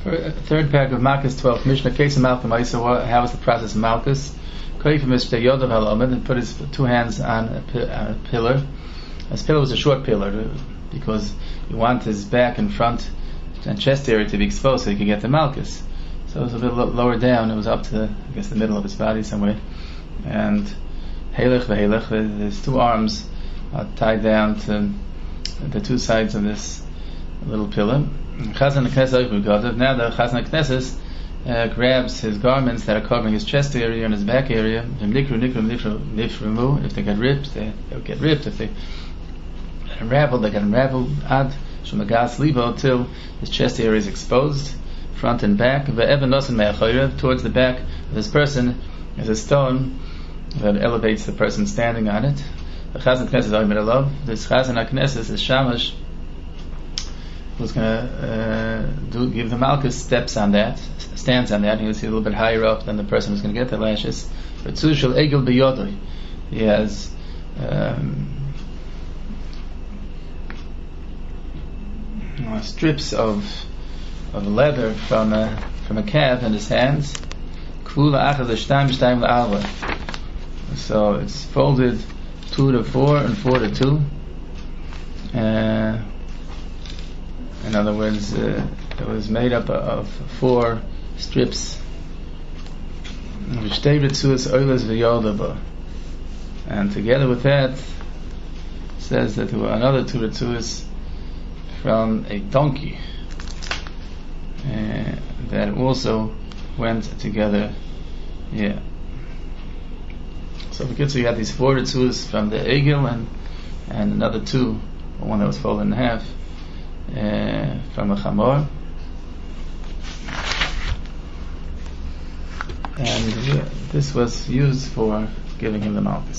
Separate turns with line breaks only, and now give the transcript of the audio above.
Third parak of Malchus 12. Mishnah case of Malchus Maisa. How is the process of Malchus? And put his two hands on a pillar. This pillar was a short pillar because you want his back and front and chest area to be exposed so he could get the Malchus. So it was a bit lower down. It was up to the middle of his body somewhere. And his two arms are tied down to the two sides of this little pillar. Chazan HaKnesses, now the Chazan HaKnesses grabs his garments that are covering his chest area and his back area. If they get ripped, they'll get ripped. If they unravel, they get unraveled. Ad Shumagas Libo till his chest area is exposed, front and back. Towards the back of this person is a stone that elevates the person standing on it. The Chazan HaKnesses, this Chazan HaKnesses is Shamash, who's going to give the Malchus, stands on that. He was a little bit higher up than the person who's going to get the lashes. He has strips of leather from a calf in his hands. So it's folded 2 to 4 and 4 to 2. In other words, it was made up of 4 strips. And together with that, it says that there were another 2 retzuas from a donkey that also went together. Yeah. So you had these 4 retzuas from the egel and another 2, one that was folded in half, from a chamor. And this was used for giving him the malchus.